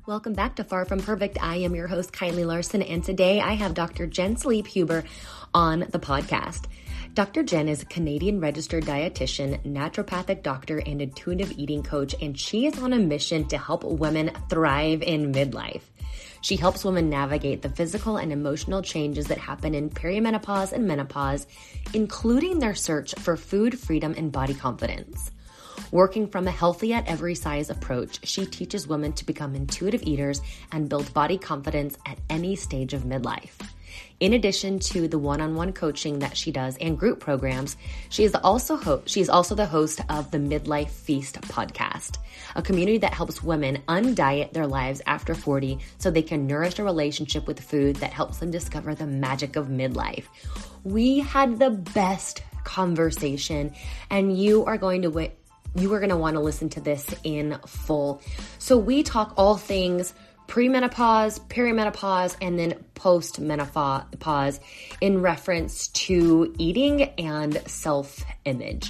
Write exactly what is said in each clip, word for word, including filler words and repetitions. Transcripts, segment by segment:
Welcome back to Far From Perfect. I am your host, Kylie Larson, and today I have Doctor Jen Sleep-Huber on the podcast. Doctor Jen is a Canadian registered dietitian, naturopathic doctor, and intuitive eating coach, and she is on a mission to help women thrive in midlife. She helps women navigate the physical and emotional changes that happen in perimenopause and menopause, including their search for food, freedom, and body confidence. Working from a healthy at every size approach, she teaches women to become intuitive eaters and build body confidence at any stage of midlife. In addition to the one-on-one coaching that she does and group programs, she is also ho- she is also the host of the Midlife Feast podcast, a community that helps women undiet their lives after forty so they can nourish a relationship with food that helps them discover the magic of midlife. We had the best conversation, and you are going to wait. You are going to want to listen to this in full. So we talk all things premenopause, perimenopause, and then postmenopause in reference to eating and self-image.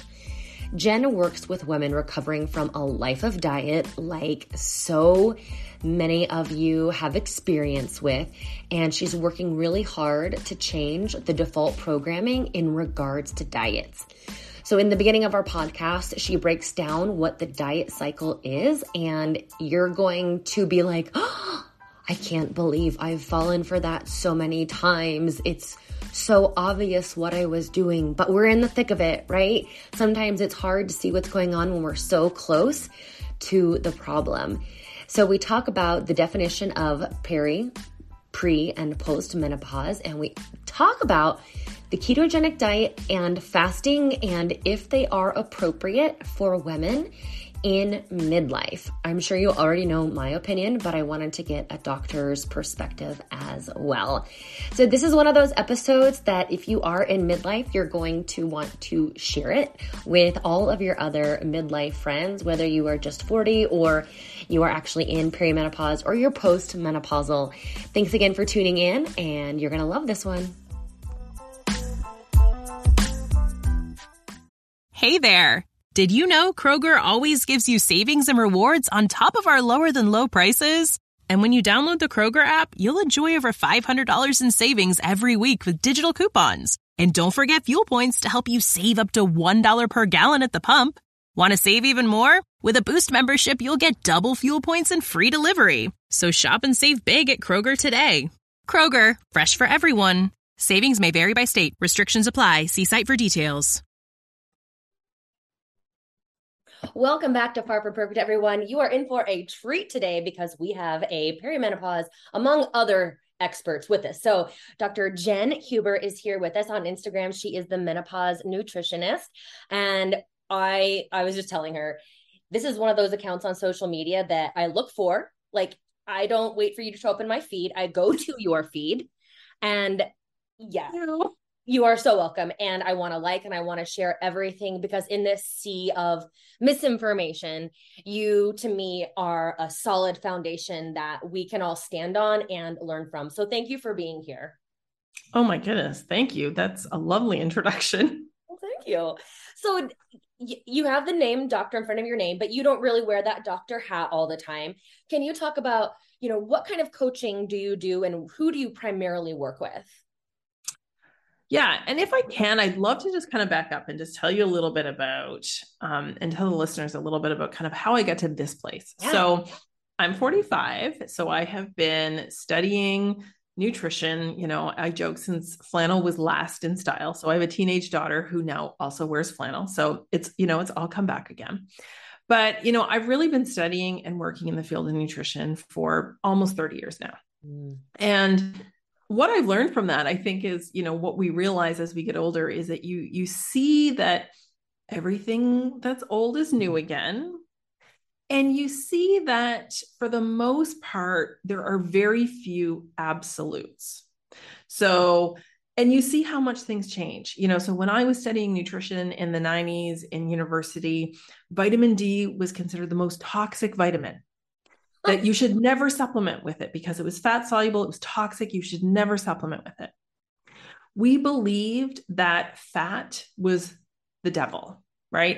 Jen works with women recovering from a life of diet like so many of you have experience with, and she's working really hard to change the default programming in regards to diets. So in the beginning of our podcast, she breaks down what the diet cycle is, and you're going to be like, oh, I can't believe I've fallen for that so many times. It's so obvious what I was doing, but we're in the thick of it, right? Sometimes it's hard to see what's going on when we're so close to the problem. So we talk about the definition of peri, pre, and post menopause, and we talk about the ketogenic diet and fasting and if they are appropriate for women in midlife. I'm sure you already know my opinion, but I wanted to get a doctor's perspective as well. So this is one of those episodes that if you are in midlife, you're going to want to share it with all of your other midlife friends, whether you are just forty or you are actually in perimenopause or you're post-menopausal. Thanks again for tuning in, and you're going to love this one. Hey there! Did you know Kroger always gives you savings and rewards on top of our lower than low prices? And when you download the Kroger app, you'll enjoy over five hundred dollars in savings every week with digital coupons. And don't forget fuel points to help you save up to one dollar per gallon at the pump. Want to save even more? With a Boost membership, you'll get double fuel points and free delivery. So shop and save big at Kroger today. Kroger, fresh for everyone. Savings may vary by state. Restrictions apply. See site for details. Welcome back to Far From Perfect, everyone. You are in for a treat today because we have a perimenopause, among other experts with us. So Doctor Jen Huber is here with us on Instagram. She is the menopause nutritionist. And I, I was just telling her, this is one of those accounts on social media that I look for. Like, I don't wait for you to show up in my feed. I go to your feed and yeah. Ew. You are so welcome. And I want to like and I want to share everything because in this sea of misinformation, you to me are a solid foundation that we can all stand on and learn from. So thank you for being here. Oh my goodness. Thank you. That's a lovely introduction. Well, thank you. So y- you have the name doctor in front of your name, but you don't really wear that doctor hat all the time. Can you talk about, you know, what kind of coaching do you do and who do you primarily work with? Yeah. And if I can, I'd love to just kind of back up and just tell you a little bit about, um, and tell the listeners a little bit about kind of how I got to this place. Yeah. So I'm forty-five. So I have been studying nutrition. You know, I joke since flannel was last in style. So I have a teenage daughter who now also wears flannel. So it's, you know, it's all come back again. But, you know, I've really been studying and working in the field of nutrition for almost thirty years now. Mm. And what I've learned from that, I think is, you know, what we realize as we get older is that you, you see that everything that's old is new again. And you see that for the most part, there are very few absolutes. So, and you see how much things change, you know, so when I was studying nutrition in the nineties in university, vitamin D was considered the most toxic vitamin. That you should never supplement with it because it was fat soluble. It was toxic. You should never supplement with it. We believed that fat was the devil, right?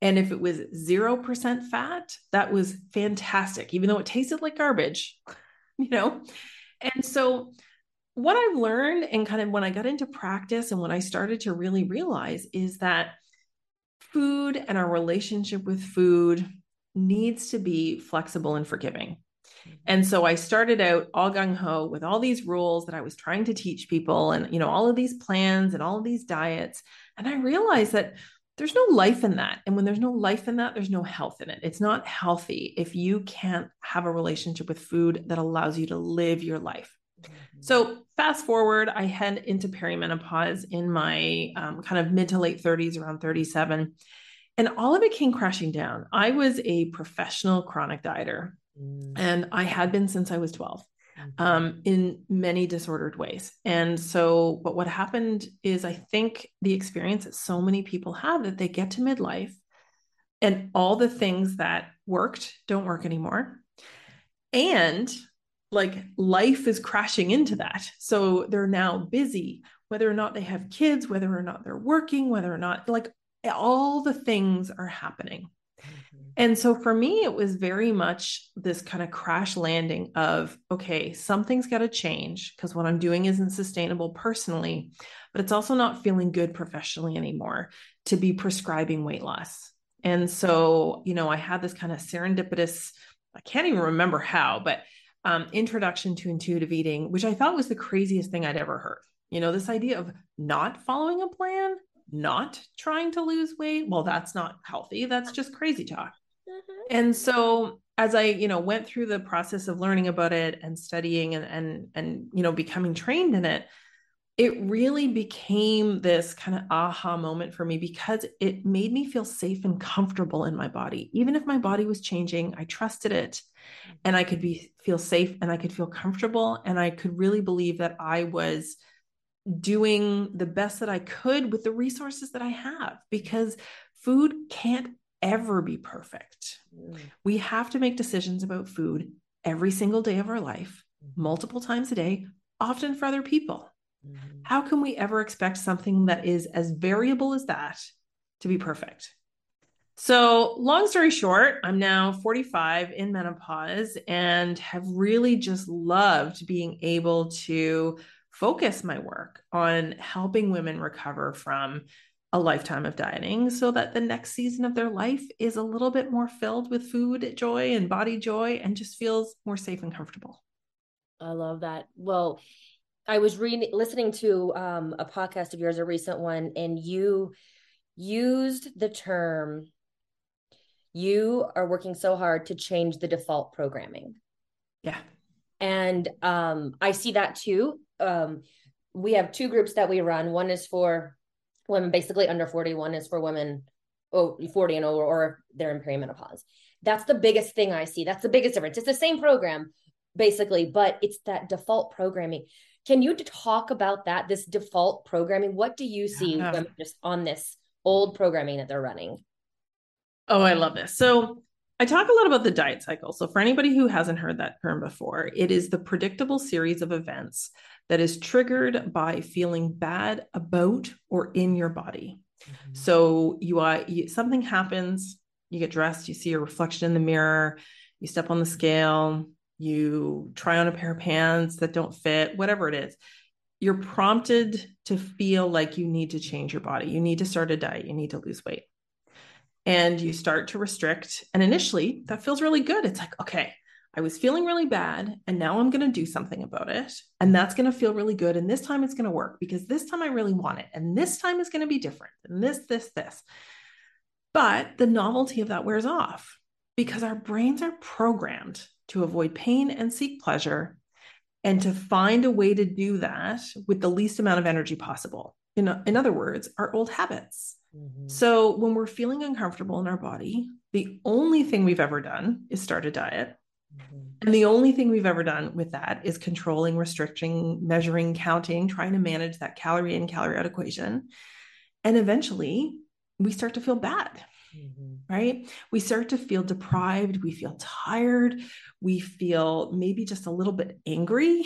And if it was zero percent fat, that was fantastic, even though it tasted like garbage, you know? And so what I've learned, and kind of when I got into practice and when I started to really realize, is that food and our relationship with food needs to be flexible and forgiving. And so I started out all gung ho with all these rules that I was trying to teach people, and, you know, all of these plans and all of these diets. And I realized that there's no life in that. And when there's no life in that, there's no health in it. It's not healthy if you can't have a relationship with food that allows you to live your life. Mm-hmm. So fast forward, I head into perimenopause in my um, kind of mid to late thirties, around thirty-seven. And all of it came crashing down. I was a professional chronic dieter. Mm. And I had been since I was twelve, mm-hmm. um, in many disordered ways. And so, but what happened is, I think the experience that so many people have, that they get to midlife and all the things that worked don't work anymore. And like life is crashing into that. So they're now busy, whether or not they have kids, whether or not they're working, whether or not, like, all the things are happening. Mm-hmm. And so for me, it was very much this kind of crash landing of, okay, something's got to change, because what I'm doing isn't sustainable personally, but it's also not feeling good professionally anymore to be prescribing weight loss. And so, you know, I had this kind of serendipitous, I can't even remember how, but um, introduction to intuitive eating, which I thought was the craziest thing I'd ever heard. You know, this idea of not following a plan, not trying to lose weight. Well, that's not healthy. That's just crazy talk. Mm-hmm. And so as I, you know, went through the process of learning about it and studying and, and, and, you know, becoming trained in it, it really became this kind of aha moment for me, because it made me feel safe and comfortable in my body. Even if my body was changing, I trusted it, and I could be, feel safe, and I could feel comfortable. And I could really believe that I was doing the best that I could with the resources that I have, because food can't ever be perfect. Mm. We have to make decisions about food every single day of our life, multiple times a day, often for other people. Mm-hmm. How can we ever expect something that is as variable as that to be perfect? So long story short, I'm now forty-five, in menopause, and have really just loved being able to focus my work on helping women recover from a lifetime of dieting, so that the next season of their life is a little bit more filled with food joy and body joy, and just feels more safe and comfortable. I love that. Well, I was reading, listening to um, a podcast of yours, a recent one, and you used the term, you are working so hard to change the default programming. Yeah. And um, I see that too. Um, we have two groups that we run. One is for women basically under forty. One is for women oh, forty and over, or they're in perimenopause. That's the biggest thing I see. That's the biggest difference. It's the same program basically, but it's that default programming. Can you talk about that, this default programming? What do you see yeah. women just on this old programming that they're running? Oh, I love this. So I talk a lot about the diet cycle. So for anybody who hasn't heard that term before, it is the predictable series of events that is triggered by feeling bad about or in your body. Mm-hmm. So you, uh, you something happens, you get dressed, you see a reflection in the mirror, you step on the scale, you try on a pair of pants that don't fit, whatever it is. You're prompted to feel like you need to change your body. You need to start a diet. You need to lose weight. And you start to restrict. And initially that feels really good. It's like, okay, I was feeling really bad, and now I'm going to do something about it. And that's going to feel really good. And this time it's going to work, because this time I really want it. And this time is going to be different. And this, this, this. But the novelty of that wears off, because our brains are programmed to avoid pain and seek pleasure, and to find a way to do that with the least amount of energy possible. In, in other words, our old habits. Mm-hmm. So when we're feeling uncomfortable in our body, the only thing we've ever done is start a diet. Mm-hmm. And the only thing we've ever done with that is controlling, restricting, measuring, counting, trying to manage that calorie in, calorie out equation. And eventually we start to feel bad. Mm-hmm. Right? We start to feel deprived. We feel tired. We feel maybe just a little bit angry.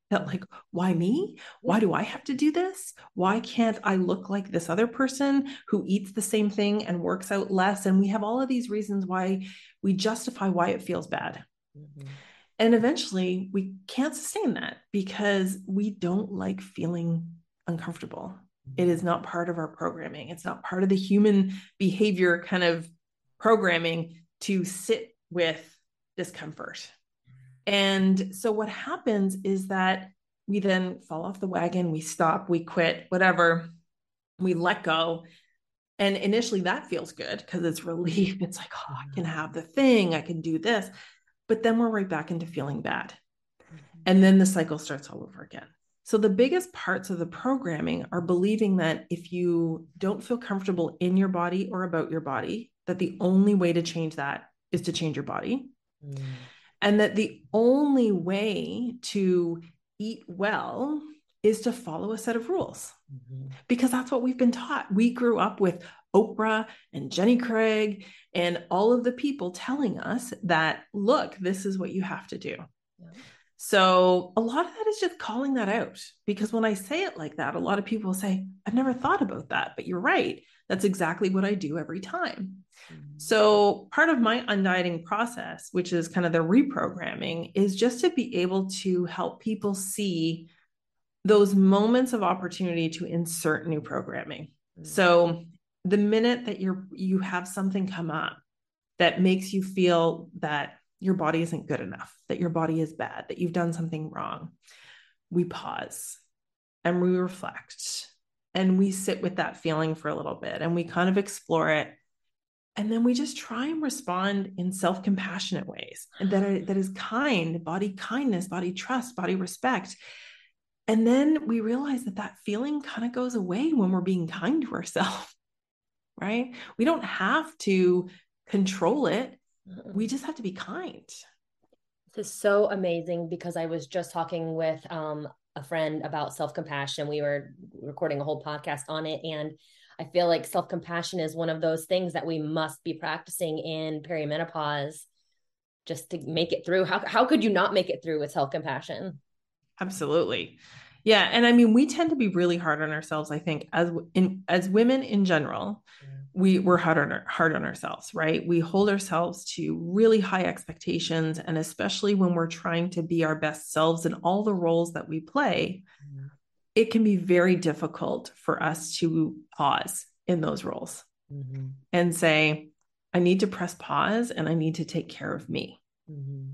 that like, why me? Why do I have to do this? Why can't I look like this other person who eats the same thing and works out less? And we have all of these reasons why we justify why it feels bad. Mm-hmm. And eventually we can't sustain that because we don't like feeling uncomfortable. Mm-hmm. It is not part of our programming. It's not part of the human behavior kind of programming to sit with discomfort. And so what happens is that we then fall off the wagon, we stop, we quit, whatever, we let go. And initially that feels good because it's relief. It's like, oh, I can have the thing, I can do this. But then we're right back into feeling bad. And then the cycle starts all over again. So the biggest parts of the programming are believing that if you don't feel comfortable in your body or about your body, that the only way to change that is to change your body. Mm. And that the only way to eat well is to follow a set of rules, mm-hmm. because that's what we've been taught. We grew up with Oprah and Jenny Craig and all of the people telling us that, look, this is what you have to do. Yeah. So a lot of that is just calling that out, because when I say it like that, a lot of people say, I've never thought about that, but you're right. That's exactly what I do every time. Mm-hmm. So part of my undieting process, which is kind of the reprogramming, is just to be able to help people see those moments of opportunity to insert new programming. Mm-hmm. So the minute that you're, you have something come up that makes you feel that your body isn't good enough, that your body is bad, that you've done something wrong, we pause and we reflect and we sit with that feeling for a little bit and we kind of explore it. And then we just try and respond in self-compassionate ways, and that, are, that is kind, body kindness, body trust, body respect. And then we realize that that feeling kind of goes away when we're being kind to ourselves, right? We don't have to control it. We just have to be kind. This is so amazing, because I was just talking with um, a friend about self-compassion. We were recording a whole podcast on it. And I feel like self-compassion is one of those things that we must be practicing in perimenopause just to make it through. How, how could you not make it through with self-compassion? Absolutely. Yeah. And I mean, we tend to be really hard on ourselves, I think, as in, as women in general. We we're hard on, our, hard on ourselves, right? We hold ourselves to really high expectations. And especially when we're trying to be our best selves in all the roles that we play, mm-hmm. it can be very difficult for us to pause in those roles, mm-hmm. and say, I need to press pause and I need to take care of me. Mm-hmm.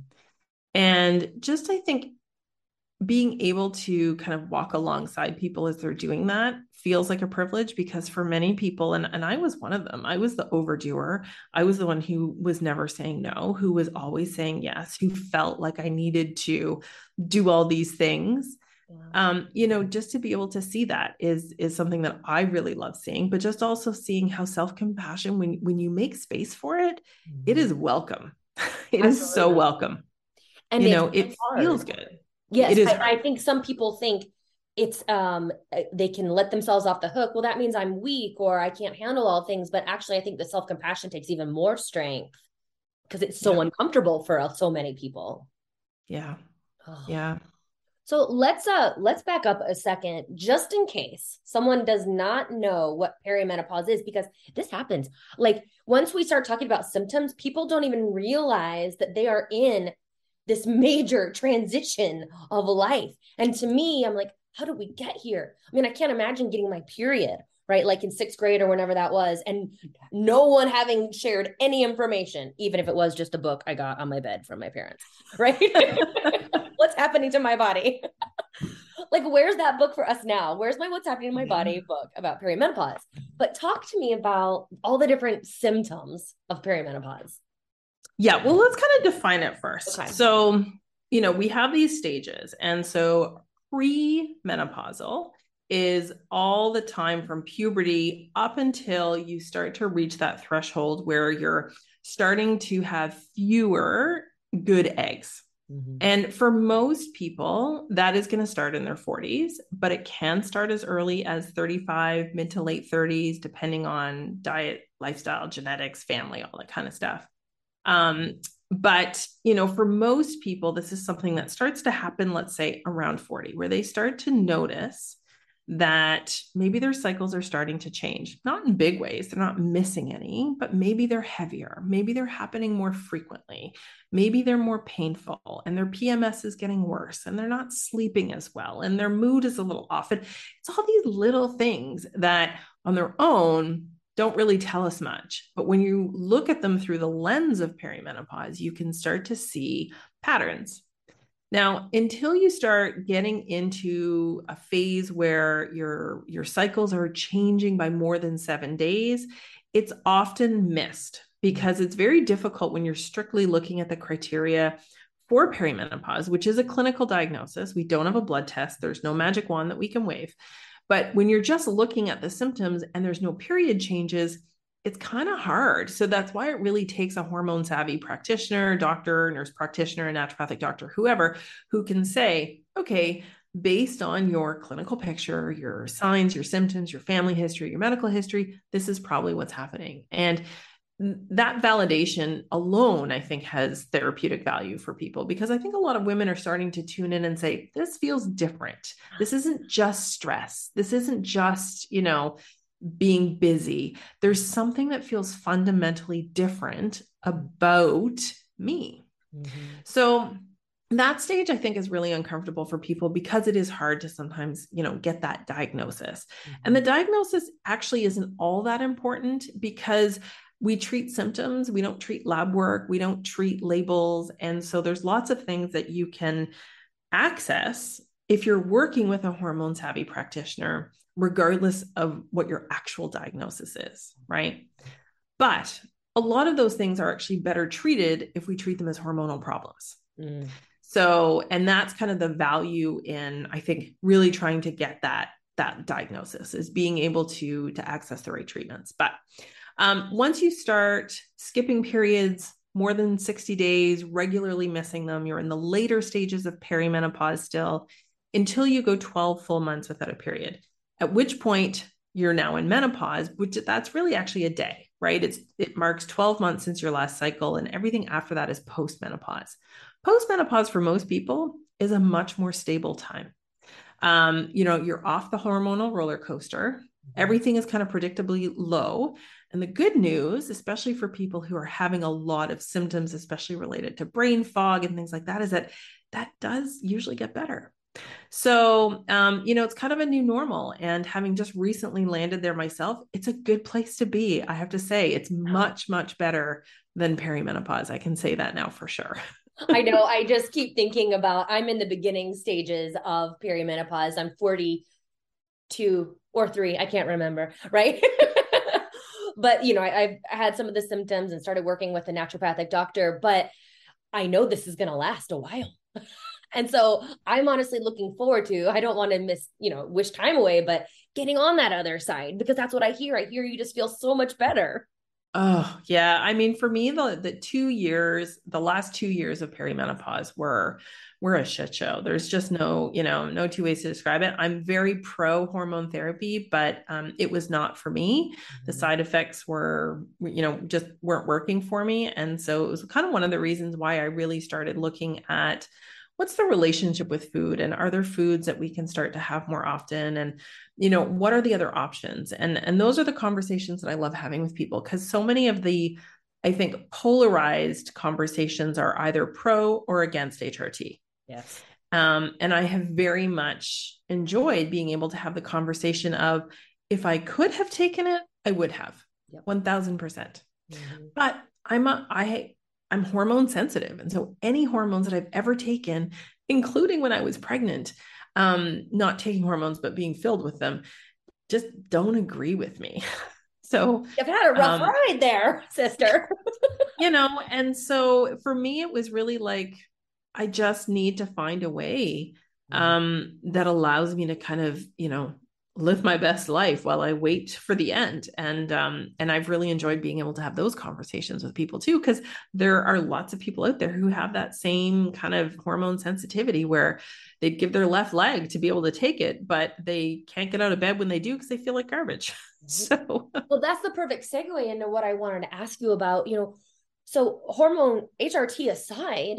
And just, I think, being able to kind of walk alongside people as they're doing that feels like a privilege, because for many people, and, and I was one of them, I was the overdoer. I was the one who was never saying no, who was always saying yes, who felt like I needed to do all these things. Yeah. Um, you know, just to be able to see that is, is something that I really love seeing, but just also seeing how self-compassion, when, when you make space for it, mm-hmm. it is welcome. It Absolutely. Is so welcome. And you know, it hard. Feels good. Yes, it is I, I think some people think it's um they can let themselves off the hook. Well, that means I'm weak or I can't handle all things. But actually, I think the self-compassion takes even more strength, because it's so yeah. uncomfortable for so many people. Yeah. Oh. Yeah. So let's uh let's back up a second, just in case someone does not know what perimenopause is, because this happens. Like, once we start talking about symptoms, people don't even realize that they are in this major transition of life. And to me, I'm like, how did we get here? I mean, I can't imagine getting my period, right? Like in sixth grade or whenever that was, and no one having shared any information, even if it was just a book I got on my bed from my parents, right? What's happening to my body? Like, where's that book for us now? Where's my What's Happening in My Body book about perimenopause? But talk to me about all the different symptoms of perimenopause. Yeah, well, let's kind of define it first. Okay. So, you know, we have these stages. And so pre-menopausal is all the time from puberty up until you start to reach that threshold where you're starting to have fewer good eggs. Mm-hmm. And for most people, that is going to start in their forties, but it can start as early as thirty-five, mid to late thirties, depending on diet, lifestyle, genetics, family, all that kind of stuff. Um, but, you know, for most people, this is something that starts to happen, let's say around forty, where they start to notice that maybe their cycles are starting to change, not in big ways. They're not missing any, but maybe they're heavier. Maybe they're happening more frequently. Maybe they're more painful and their P M S is getting worse and they're not sleeping as well and their mood is a little off. And it's all these little things that on their own don't really tell us much. But when you look at them through the lens of perimenopause, you can start to see patterns. Now, until you start getting into a phase where your, your cycles are changing by more than seven days, it's often missed because it's very difficult when you're strictly looking at the criteria for perimenopause, which is a clinical diagnosis. We don't have a blood test. There's no magic wand that we can wave. But when you're just looking at the symptoms and there's no period changes, it's kind of hard. So that's why it really takes a hormone savvy practitioner, doctor, nurse practitioner, naturopathic doctor, whoever, who can say, okay, based on your clinical picture, your signs, your symptoms, your family history, your medical history, this is probably what's happening. And that validation alone, I think, has therapeutic value for people, because I think a lot of women are starting to tune in and say, this feels different. This isn't just stress. This isn't just, you know, being busy. There's something that feels fundamentally different about me. Mm-hmm. So that stage, I think, is really uncomfortable for people because it is hard to sometimes, you know, get that diagnosis. Mm-hmm. And the diagnosis actually isn't all that important because we treat symptoms. We don't treat lab work. We don't treat labels. And so there's lots of things that you can access if you're working with a hormone savvy practitioner, regardless of what your actual diagnosis is, right? But a lot of those things are actually better treated if we treat them as hormonal problems. Mm. So, and that's kind of the value in, I think, really trying to get that, that diagnosis, is being able to, to access the right treatments. But um, once you start skipping periods more than sixty days, regularly missing them, you're in the later stages of perimenopause still, until you go twelve full months without a period. At which point you're now in menopause, which that's really actually a day, right? It's, it marks twelve months since your last cycle, and everything after that is postmenopause. Postmenopause for most people is a much more stable time. Um, you know, you're off the hormonal roller coaster. Everything is kind of predictably low. And the good news, especially for people who are having a lot of symptoms, especially related to brain fog and things like that, is that that does usually get better. So, um, you know, it's kind of a new normal, and having just recently landed there myself, it's a good place to be. I have to say, it's much, much better than perimenopause. I can say that now for sure. I know. I just keep thinking about, I'm in the beginning stages of perimenopause. I'm forty-two or three. I can't remember. Right. But, you know, I, I've had some of the symptoms and started working with a naturopathic doctor, but I know this is going to last a while. And so I'm honestly looking forward to, I don't want to miss, you know, wish time away, but getting on that other side, because that's what I hear. I hear you just feel so much better. Oh, yeah. I mean, for me, the, the two years, the last two years of perimenopause were, were a shit show. There's just no, you know, no two ways to describe it. I'm very pro hormone therapy, but um, it was not for me. Mm-hmm. The side effects were, you know, just weren't working for me. And so it was kind of one of the reasons why I really started looking at what's the relationship with food, and are there foods that we can start to have more often? And, you know, what are the other options? And, and those are the conversations that I love having with people, because so many of the, I think, polarized conversations are either pro or against H R T. Yes. Um, and I have very much enjoyed being able to have the conversation of, if I could have taken it, I would have. Yep. one thousand percent. Mm-hmm. But I'm a, I, I'm hormone sensitive. And so any hormones that I've ever taken, including when I was pregnant, um, not taking hormones, but being filled with them, just don't agree with me. So you've had a rough um, ride there, sister. You know, and so for me, it was really like, I just need to find a way um, that allows me to kind of, you know, live my best life while I wait for the end. And, um, and I've really enjoyed being able to have those conversations with people too, because there are lots of people out there who have that same kind of hormone sensitivity where they'd give their left leg to be able to take it, but they can't get out of bed when they do because they feel like garbage. So, well, that's the perfect segue into what I wanted to ask you about. You know, So hormone H R T aside,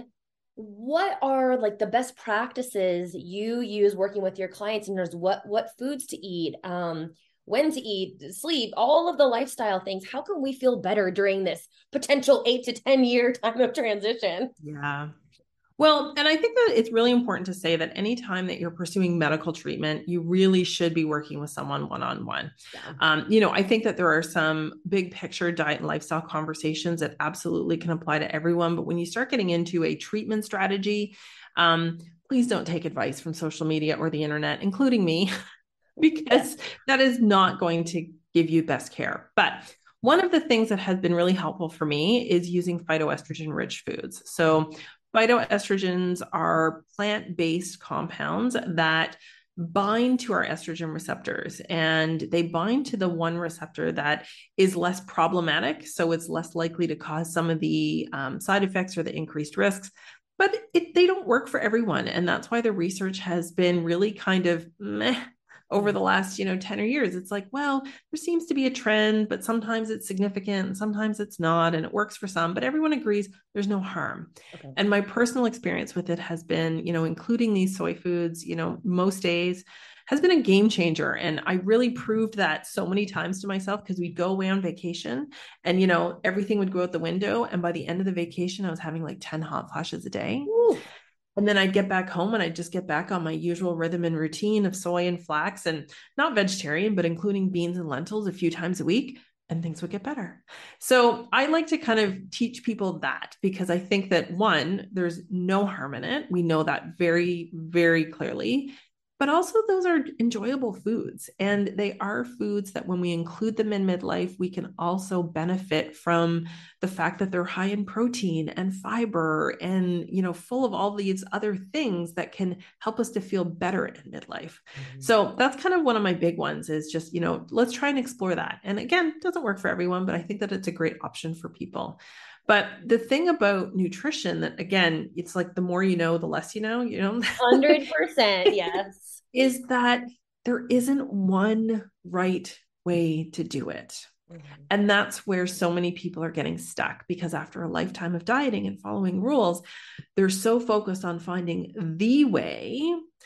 what are like the best practices you use working with your clients in terms of what what foods to eat, um, when to eat, sleep, all of the lifestyle things? How can we feel better during this potential eight to ten year time of transition? Yeah. Well, and I think that it's really important to say that anytime that you're pursuing medical treatment, you really should be working with someone one-on-one. Yeah. Um, you know, I think that there are some big picture diet and lifestyle conversations that absolutely can apply to everyone. But when you start getting into a treatment strategy, um, please don't take advice from social media or the internet, including me, because yeah. that is not going to give you best care. But one of the things that has been really helpful for me is using phytoestrogen rich foods. So phytoestrogens are plant-based compounds that bind to our estrogen receptors, and they bind to the one receptor that is less problematic. So it's less likely to cause some of the um, side effects or the increased risks, but it, they don't work for everyone. And that's why the research has been really kind of meh over the last, you know, ten or years. It's like, well, there seems to be a trend, but sometimes it's significant and sometimes it's not, and it works for some, but everyone agrees there's no harm. Okay. And my personal experience with it has been, you know, including these soy foods, you know, most days has been a game changer. And I really proved that so many times to myself, because we'd go away on vacation and, you know, everything would go out the window. And by the end of the vacation, I was having like ten hot flashes a day. Ooh. And then I'd get back home and I'd just get back on my usual rhythm and routine of soy and flax, and not vegetarian, but including beans and lentils a few times a week, and things would get better. So I like to kind of teach people that, because I think that, one, there's no harm in it. We know that very, very clearly. But also those are enjoyable foods, and they are foods that when we include them in midlife, we can also benefit from the fact that they're high in protein and fiber and, you know, full of all these other things that can help us to feel better in midlife. Mm-hmm. So that's kind of one of my big ones, is just, you know, let's try and explore that. And again, it doesn't work for everyone, but I think that it's a great option for people. But the thing about nutrition, that again, it's like the more you know, the less you know, you know, one hundred percent. Yes. is that there isn't one right way to do it. Mm-hmm. And that's where so many people are getting stuck, because after a lifetime of dieting and following rules, they're so focused on finding the way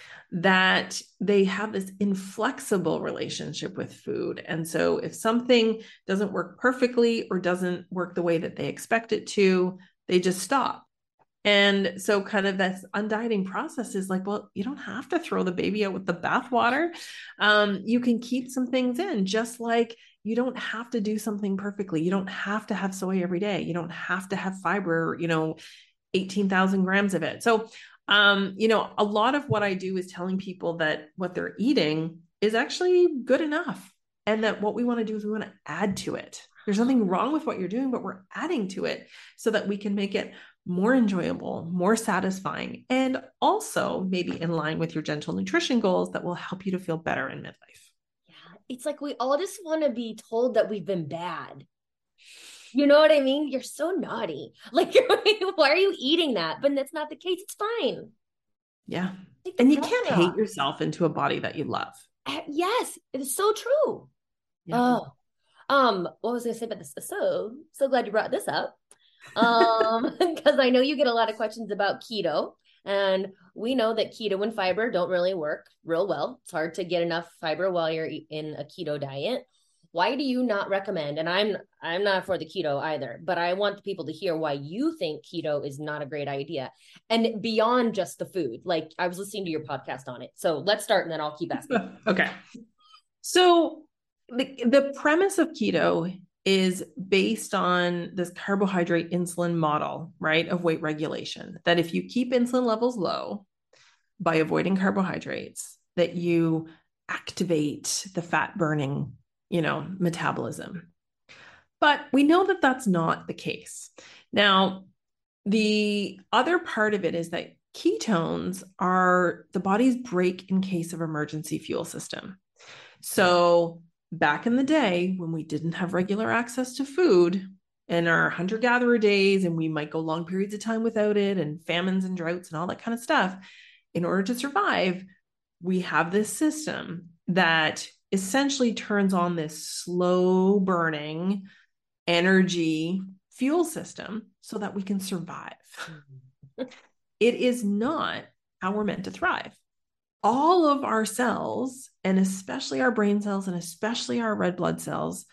that they have this inflexible relationship with food. And so if something doesn't work perfectly or doesn't work the way that they expect it to, they just stop. And so kind of this undieting process is like, well, you don't have to throw the baby out with the bathwater. Um, you can keep some things in, just like you don't have to do something perfectly. You don't have to have soy every day. You don't have to have fiber, you know, eighteen thousand grams of it. So Um, you know, a lot of what I do is telling people that what they're eating is actually good enough, and that what we want to do is we want to add to it. There's nothing wrong with what you're doing, but we're adding to it so that we can make it more enjoyable, more satisfying, and also maybe in line with your gentle nutrition goals that will help you to feel better in midlife. Yeah, it's like we all just want to be told that we've been bad. You know what I mean? You're so naughty. Like, why are you eating that? But that's not the case. It's fine. Yeah. And you can't hate yourself into a body that you love. Uh, yes, it's so true. Yeah. Oh, um, what was I going to say about this? So, so glad you brought this up. Um, because I know you get a lot of questions about keto, and we know that keto and fiber don't really work real well. It's hard to get enough fiber while you're in a keto diet. Why do you not recommend? And I'm I'm not for the keto either, but I want people to hear why you think keto is not a great idea, and beyond just the food. Like, I was listening to your podcast on it, so let's start, and then I'll keep asking. Okay. So the the premise of keto is based on this carbohydrate insulin model, right, of weight regulation. That if you keep insulin levels low by avoiding carbohydrates, that you activate the fat burning, you know, metabolism. But we know that that's not the case. Now, the other part of it is that ketones are the body's brake in case of emergency fuel system. So back in the day, when we didn't have regular access to food in our hunter-gatherer days, and we might go long periods of time without it, and famines and droughts and all that kind of stuff, in order to survive, we have this system that essentially turns on this slow burning energy fuel system so that we can survive. It is not how we're meant to thrive. All of our cells, and especially our brain cells and especially our red blood cells,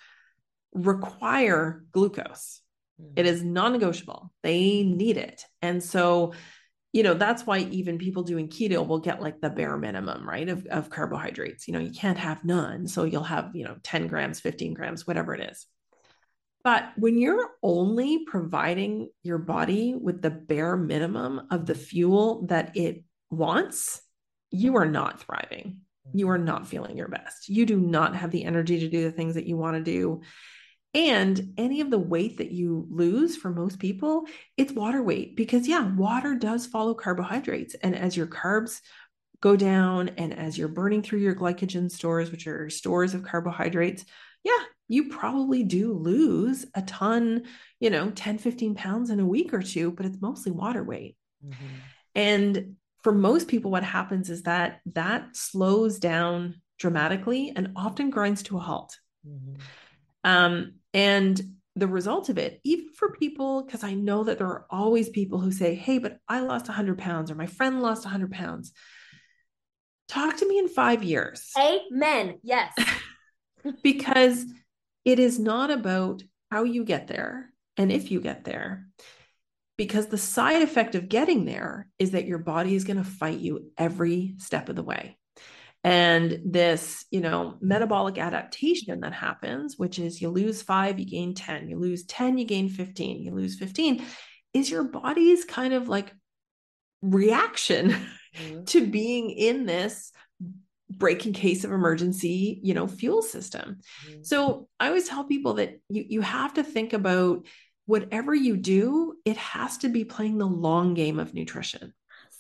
require glucose. Mm-hmm. It is non-negotiable. They need it. And so, you know, that's why even people doing keto will get like the bare minimum, right, of, of carbohydrates. You know, you can't have none. So you'll have, you know, ten grams, fifteen grams, whatever it is. But when you're only providing your body with the bare minimum of the fuel that it wants, you are not thriving. You are not feeling your best. You do not have the energy to do the things that you want to do. And any of the weight that you lose for most people, it's water weight, because yeah, water does follow carbohydrates. And as your carbs go down and as you're burning through your glycogen stores, which are stores of carbohydrates, yeah, you probably do lose a ton, you know, ten, fifteen pounds in a week or two, but it's mostly water weight. Mm-hmm. And for most people, what happens is that that slows down dramatically and often grinds to a halt. Mm-hmm. Um, and the result of it, even for people, because I know that there are always people who say, hey, but I lost one hundred pounds or my friend lost one hundred pounds. Talk to me in five years. Amen. Yes. Because it is not about how you get there and if you get there. Because the side effect of getting there is that your body is going to fight you every step of the way. And this, you know, metabolic adaptation that happens, which is you lose five, you gain ten, you lose ten, you gain fifteen, you lose fifteen, is your body's kind of like reaction mm-hmm. to being in this break in case of emergency, you know, fuel system. Mm-hmm. So I always tell people that you, you have to think about whatever you do, it has to be playing the long game of nutrition.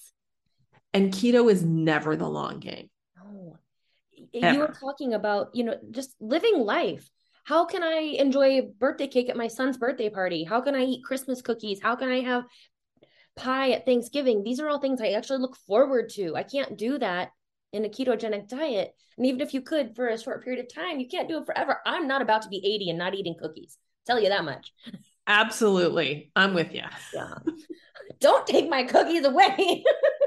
And keto is never the long game. No. Ever. You were talking about, you know, just living life. How can I enjoy a birthday cake at my son's birthday party? How can I eat Christmas cookies? How can I have pie at Thanksgiving? These are all things I actually look forward to. I can't do that in a ketogenic diet. And even if you could for a short period of time, you can't do it forever. I'm not about to be eighty and not eating cookies. I'll tell you that much. Absolutely. I'm with you. Yeah. Don't take my cookies away.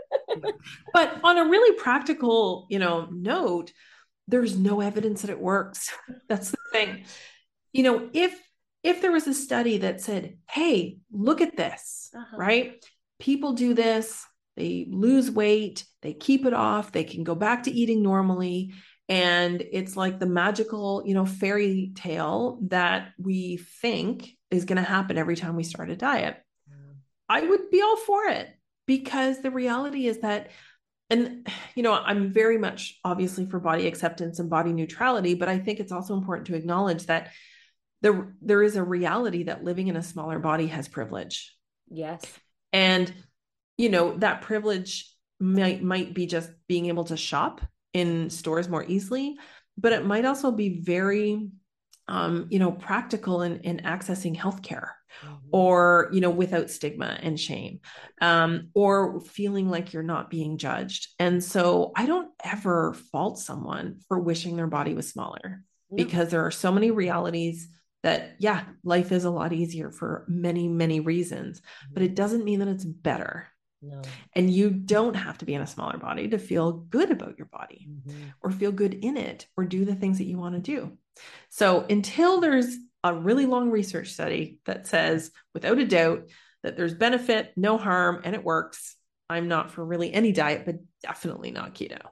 But on a really practical, you know, note, there's no evidence that it works. That's the thing. You know, if if there was a study that said, hey, look at this, uh-huh. right? People do this, they lose weight, they keep it off, they can go back to eating normally. And it's like the magical, you know, fairy tale that we think is going to happen every time we start a diet. Mm. I would be all for it, because the reality is that, and, you know, I'm very much obviously for body acceptance and body neutrality, but I think it's also important to acknowledge that there, there is a reality that living in a smaller body has privilege. Yes. And, you know, that privilege might, might be just being able to shop in stores more easily, but it might also be very, um, you know, practical in, in accessing healthcare, mm-hmm. or, you know, without stigma and shame, um, or feeling like you're not being judged. And so I don't ever fault someone for wishing their body was smaller, no. because there are so many realities that, yeah, life is a lot easier for many, many reasons, mm-hmm. but it doesn't mean that it's better. No. And you don't have to be in a smaller body to feel good about your body, mm-hmm. or feel good in it, or do the things that you want to do. So until there's a really long research study that says, without a doubt, that there's benefit, no harm, and it works, I'm not for really any diet, but definitely not keto.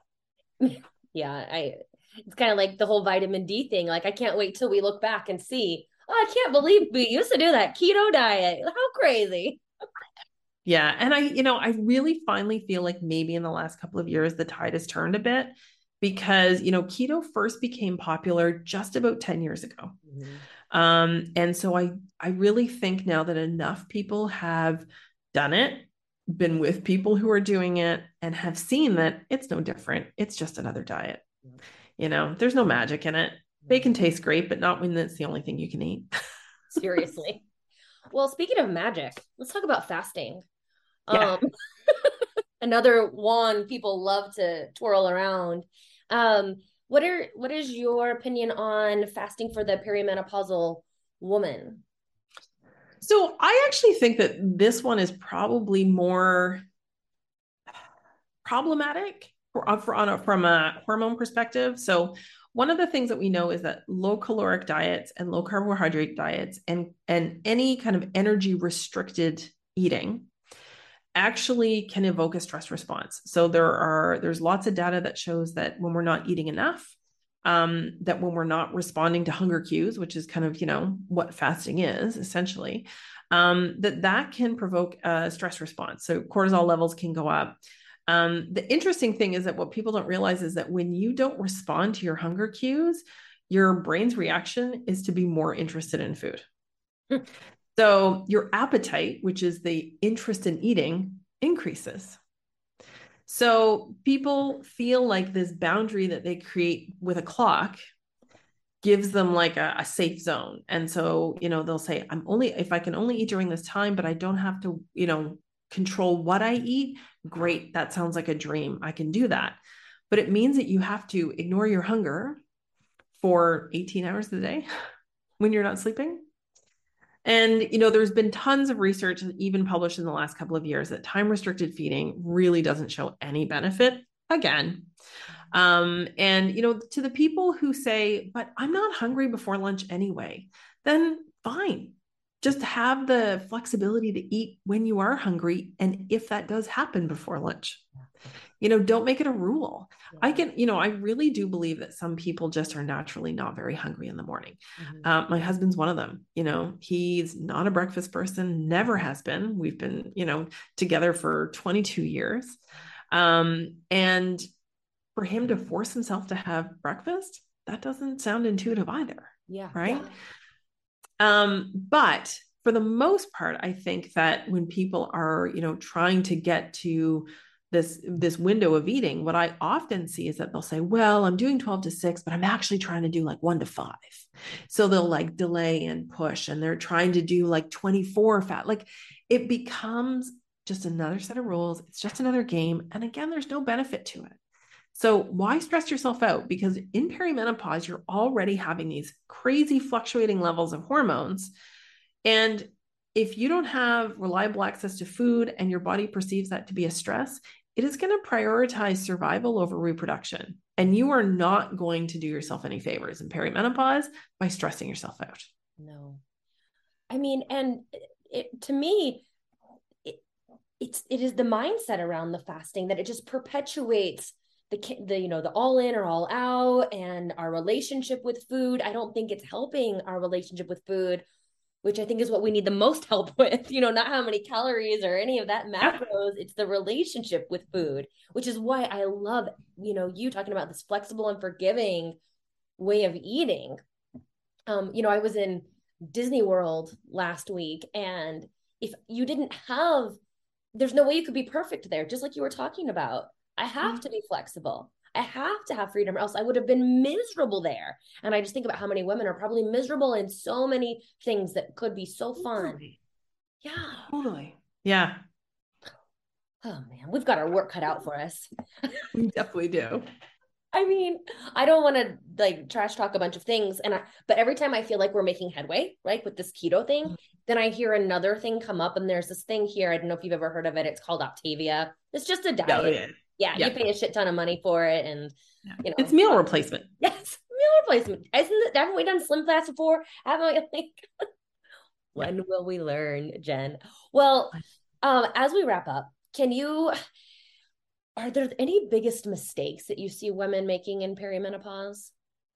Yeah, I. It's kind of like the whole vitamin D thing. Like, I can't wait till we look back and see, oh, I can't believe we used to do that keto diet. How crazy. Yeah. And I, you know, I really finally feel like maybe in the last couple of years, the tide has turned a bit, because, you know, keto first became popular just about ten years ago. Mm-hmm. Um, and so I, I really think now that enough people have done it, been with people who are doing it, and have seen that it's no different. It's just another diet. Mm-hmm. You know, there's no magic in it. Bacon tastes great, but not when that's the only thing you can eat. Seriously. Well, speaking of magic, let's talk about fasting. Yeah. Um, another one people love to twirl around. Um, what are what is your opinion on fasting for the perimenopausal woman? So I actually think that this one is probably more problematic for, for on a, from a hormone perspective. So one of the things that we know is that low caloric diets and low carbohydrate diets and, and any kind of energy restricted eating actually can evoke a stress response. So there are, there's lots of data that shows that when we're not eating enough, um, that when we're not responding to hunger cues, which is kind of, you know, what fasting is essentially, um, that that can provoke a stress response. So cortisol levels can go up. Um, the interesting thing is that what people don't realize is that when you don't respond to your hunger cues, your brain's reaction is to be more interested in food. So your appetite, which is the interest in eating, increases. So people feel like this boundary that they create with a clock gives them like a, a safe zone. And so, you know, they'll say, I'm only, if I can only eat during this time, but I don't have to, you know, control what I eat, great. That sounds like a dream. I can do that. But it means that you have to ignore your hunger for eighteen hours a day when you're not sleeping. And, you know, there's been tons of research, even published in the last couple of years, that time restricted feeding really doesn't show any benefit again. Um, and, you know, to the people who say, but I'm not hungry before lunch anyway, then fine. Just have the flexibility to eat when you are hungry. And if that does happen before lunch, you know, don't make it a rule. Yeah. I can, you know, I really do believe that some people just are naturally not very hungry in the morning. Mm-hmm. Uh, my husband's one of them. You know, he's not a breakfast person, never has been. We've been, you know, together for twenty-two years. Um, and for him to force himself to have breakfast, that doesn't sound intuitive either. Yeah. Right. Yeah. Um, but for the most part, I think that when people are, you know, trying to get to this, this window of eating, what I often see is that they'll say, well, I'm doing twelve to six, but I'm actually trying to do like one to five. So they'll like delay and push, and they're trying to do like twenty-four fat. Like it becomes just another set of rules. It's just another game. And again, there's no benefit to it. So why stress yourself out? Because in perimenopause, you're already having these crazy fluctuating levels of hormones. And if you don't have reliable access to food and your body perceives that to be a stress, it is going to prioritize survival over reproduction. And you are not going to do yourself any favors in perimenopause by stressing yourself out. No. I mean, and it, to me, it, it's, it is the mindset around the fasting that it just perpetuates the, the, you know, the all in or all out, and our relationship with food. I don't think it's helping our relationship with food, which I think is what we need the most help with, you know, not how many calories or any of that macros. It's the relationship with food, which is why I love, you know, you talking about this flexible and forgiving way of eating. Um, you know, I was in Disney World last week, and if you didn't have, there's no way you could be perfect there, just like you were talking about. I have mm-hmm. to be flexible. I have to have freedom, or else I would have been miserable there. And I just think about how many women are probably miserable in so many things that could be so fun. Totally. Yeah. Totally. Yeah. Oh man, we've got our work cut out for us. We definitely do. I mean, I don't want to like trash talk a bunch of things. And I, but every time I feel like we're making headway, right, with this keto thing, mm-hmm. then I hear another thing come up, and there's this thing here. I don't know if you've ever heard of it. It's called Optavia. It's just a diet. Oh, yeah. Yeah, yeah, you pay a shit ton of money for it, and yeah. you know it's meal replacement. Yes, meal replacement. Isn't it? Haven't we done Slim Fast before? Haven't we? Like, when yeah. will we learn, Jen? Well, um, as we wrap up, can you? Are there any biggest mistakes that you see women making in perimenopause?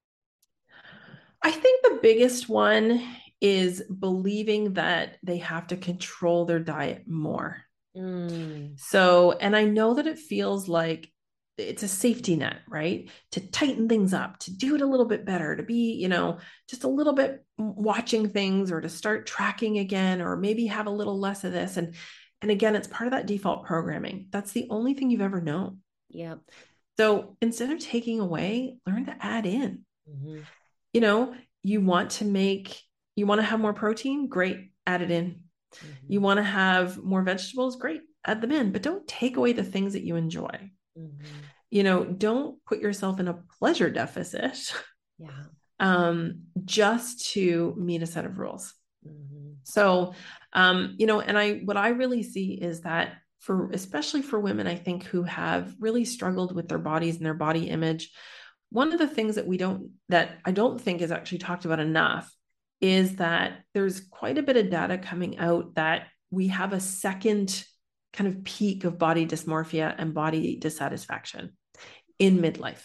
I think the biggest one is believing that they have to control their diet more. Mm. So, and I know that it feels like it's a safety net, right? To tighten things up, to do it a little bit better, to be, you know, just a little bit watching things, or to start tracking again, or maybe have a little less of this. And, and again, it's part of that default programming. That's the only thing you've ever known. Yeah. So instead of taking away, learn to add in. Mm-hmm. You know, you want to make, you want to have more protein? Great. Add it in. Mm-hmm. You want to have more vegetables? Great. Add them in, but don't take away the things that you enjoy. Mm-hmm. You know, don't put yourself in a pleasure deficit. Yeah. Um, just to meet a set of rules. Mm-hmm. So, um, you know, and I, what I really see is that for, especially for women, I think who have really struggled with their bodies and their body image, one of the things that we don't, that I don't think is actually talked about enough is that there's quite a bit of data coming out that we have a second kind of peak of body dysmorphia and body dissatisfaction in midlife.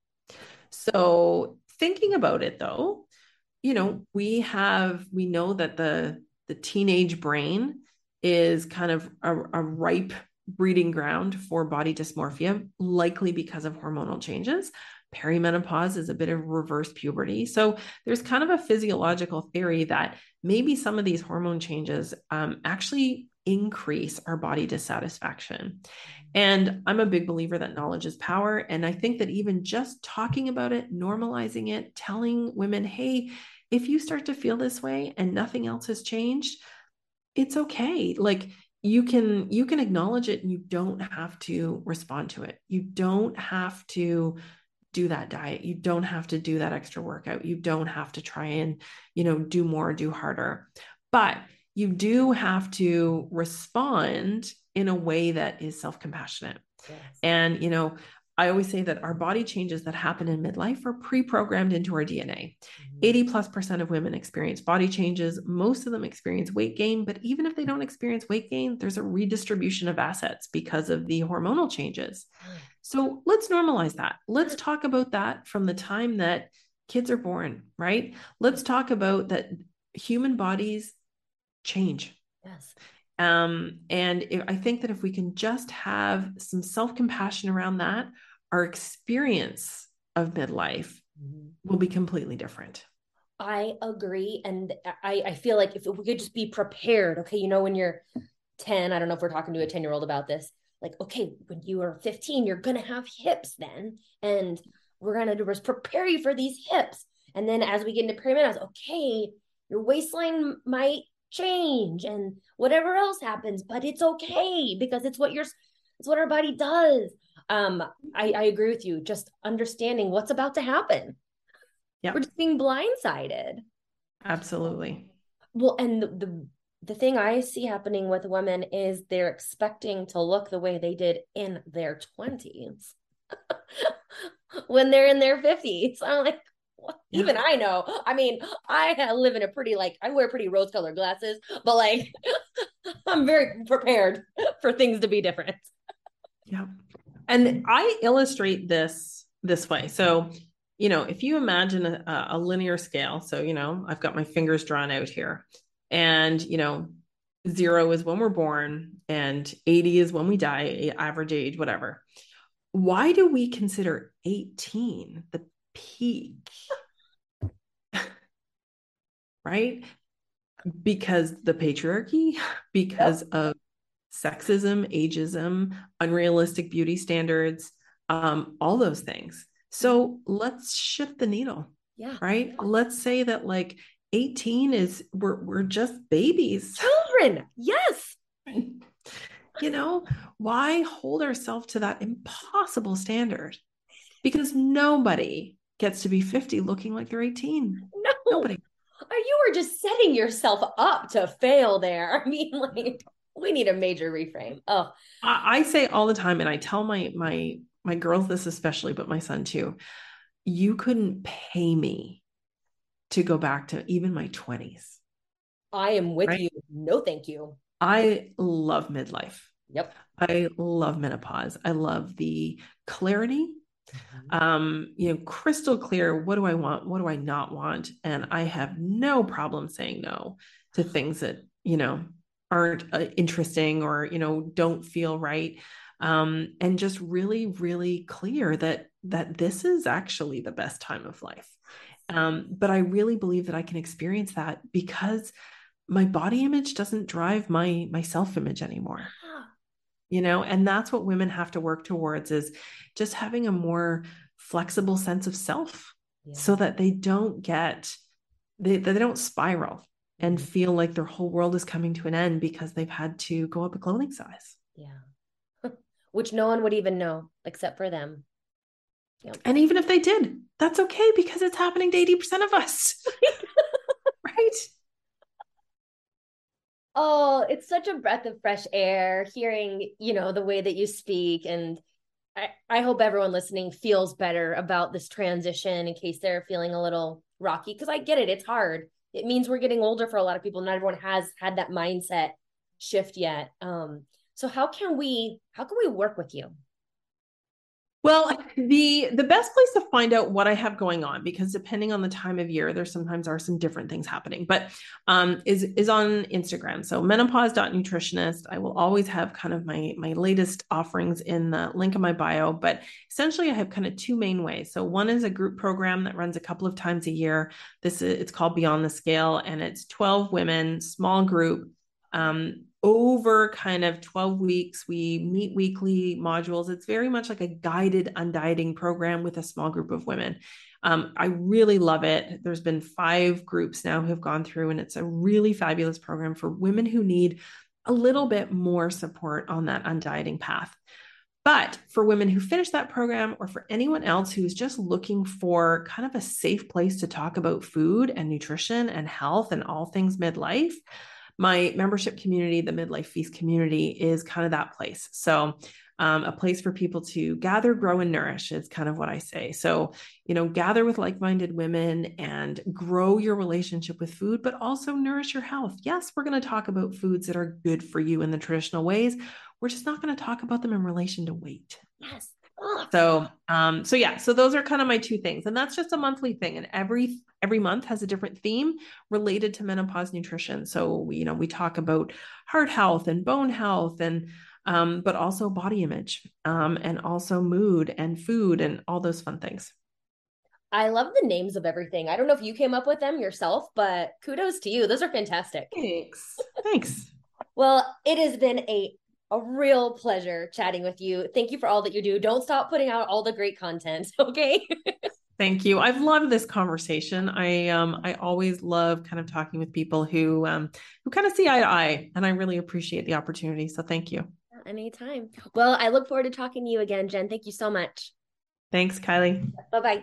So thinking about it though, you know, we have, we know that the, the teenage brain is kind of a, a ripe breeding ground for body dysmorphia, likely because of hormonal changes. Perimenopause is a bit of reverse puberty. So there's kind of a physiological theory that maybe some of these hormone changes um, actually increase our body dissatisfaction. And I'm a big believer that knowledge is power. And I think that even just talking about it, normalizing it, telling women, hey, if you start to feel this way and nothing else has changed, it's okay. Like you can, you can acknowledge it and you don't have to respond to it. You don't have to do that diet. You don't have to do that extra workout. You don't have to try and, you know, do more, do harder, but you do have to respond in a way that is self-compassionate. Yes. And, you know, I always say that our body changes that happen in midlife are pre-programmed into our D N A. Mm-hmm. eighty plus percent of women experience body changes. Most of them experience weight gain, but even if they don't experience weight gain, there's a redistribution of assets because of the hormonal changes. Mm-hmm. So let's normalize that. Let's talk about that from the time that kids are born, right? Let's talk about that human bodies change. Yes. Um, and if, I think that if we can just have some self-compassion around that, our experience of midlife mm-hmm. will be completely different. I agree. And I, I feel like if we could just be prepared, okay, you know, when you're ten, I don't know if we're talking to a ten year old about this, like, okay, when you are fifteen, you're going to have hips then, and we're going to just prepare you for these hips. And then as we get into perimenopause, okay, your waistline might change and whatever else happens, but it's okay because it's what you're, it's what our body does. Um, I, I agree with you. Just understanding what's about to happen. Yeah. We're just being blindsided. Absolutely. Well, and the, the, the thing I see happening with women is they're expecting to look the way they did in their twenties when they're in their fifties. I'm like, well, yeah. Even I know. I mean, I live in a pretty, like, I wear pretty rose colored glasses, but like, I'm very prepared for things to be different. Yeah. And I illustrate this this way. So, you know, if you imagine a, a linear scale, so, you know, I've got my fingers drawn out here, and, you know, zero is when we're born and eighty is when we die, average age, whatever. Why do we consider eighteen the peak? Right? Because the patriarchy, because yep. of sexism, ageism, unrealistic beauty standards, um, all those things. So let's shift the needle. Yeah. Right. Let's say that like eighteen is we're we're just babies. Children. Yes. You know, why hold ourselves to that impossible standard? Because nobody gets to be fifty looking like they're eighteen. No. Nobody. You were just setting yourself up to fail there. I mean, like, we need a major reframe. Oh, I, I say all the time, and I tell my my my girls this especially, but my son too. You couldn't pay me to go back to even my twenties. I am with right? you. No, thank you. I love midlife. Yep. I love menopause. I love the clarity. Mm-hmm. Um, you know, crystal clear. What do I want? What do I not want? And I have no problem saying no to things that, you know, aren't uh, interesting or, you know, don't feel right. Um, and just really, really clear that, that this is actually the best time of life. Um, but I really believe that I can experience that because my body image doesn't drive my, my self-image anymore. You know, and that's what women have to work towards, is just having a more flexible sense of self, yeah. so that they don't get, they, they don't spiral and feel like their whole world is coming to an end because they've had to go up a clothing size. Yeah. Which no one would even know except for them. Yep. And even if they did, that's okay because it's happening to eighty percent of us. Right? Oh, it's such a breath of fresh air hearing, you know, the way that you speak. And I, I hope everyone listening feels better about this transition in case they're feeling a little rocky, because I get it. It's hard. It means we're getting older for a lot of people. Not everyone has had that mindset shift yet. Um, so how can we, how can we work with you? Well, the the best place to find out what I have going on, because depending on the time of year, there sometimes are some different things happening, but um, is is on Instagram. So menopause dot nutritionist. I will always have kind of my my latest offerings in the link in my bio, but essentially I have kind of two main ways. So one is a group program that runs a couple of times a year. This is, it's called Beyond the Scale, and it's twelve women, small group. Um, over kind of twelve weeks, we meet weekly modules. It's very much like a guided undieting program with a small group of women. Um, I really love it. There's been five groups now who have gone through, and it's a really fabulous program for women who need a little bit more support on that undieting path. But for women who finish that program, or for anyone else who's just looking for kind of a safe place to talk about food and nutrition and health and all things midlife, my membership community, the Midlife Feast community, is kind of that place. So um, a place for people to gather, grow, and nourish is kind of what I say. So, you know, gather with like-minded women and grow your relationship with food, but also nourish your health. Yes, we're going to talk about foods that are good for you in the traditional ways. We're just not going to talk about them in relation to weight. Yes. So, um, so yeah, so those are kind of my two things, and that's just a monthly thing. And every, every month has a different theme related to menopause nutrition. So we, you know, we talk about heart health and bone health and, um, but also body image, um, and also mood and food and all those fun things. I love the names of everything. I don't know if you came up with them yourself, but kudos to you. Those are fantastic. Thanks. Thanks. Well, it has been a A real pleasure chatting with you. Thank you for all that you do. Don't stop putting out all the great content, okay? Thank you. I've loved this conversation. I um I always love kind of talking with people who um who kind of see eye to eye, and I really appreciate the opportunity. So thank you. Anytime. Well, I look forward to talking to you again, Jen. Thank you so much. Thanks, Kylie. Bye-bye.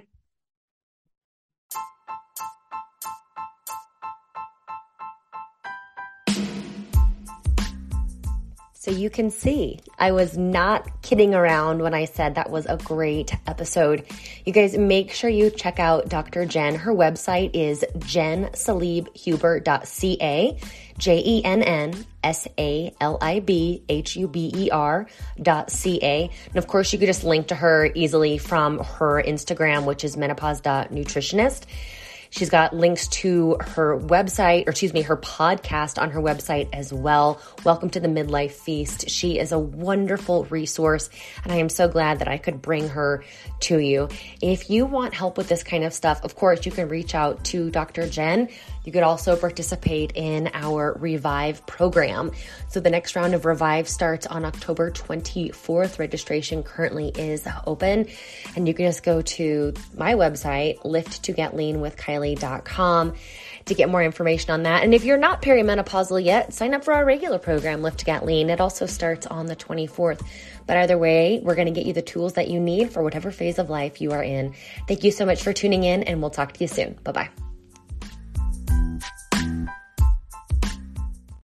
So you can see I was not kidding around when I said that was a great episode. You guys make sure you check out Doctor Jen. Her website is jen salib huber dot c a, J E N N S A L I B H U B E R dot C A. And of course, you could just link to her easily from her Instagram, which is menopause dot nutritionist. She's got links to her website, or excuse me, her podcast on her website as well. Welcome to the Midlife Feast. She is a wonderful resource, and I am so glad that I could bring her to you. If you want help with this kind of stuff, of course, you can reach out to Doctor Jen. You could also participate in our Revive program. So the next round of Revive starts on October twenty-fourth. Registration currently is open, and you can just go to my website, lift to get lean with kylie dot com, to get more information on that. And if you're not perimenopausal yet, sign up for our regular program, Lift to Get Lean. It also starts on the twenty-fourth. But either way, we're going to get you the tools that you need for whatever phase of life you are in. Thank you so much for tuning in, and we'll talk to you soon. Bye-bye.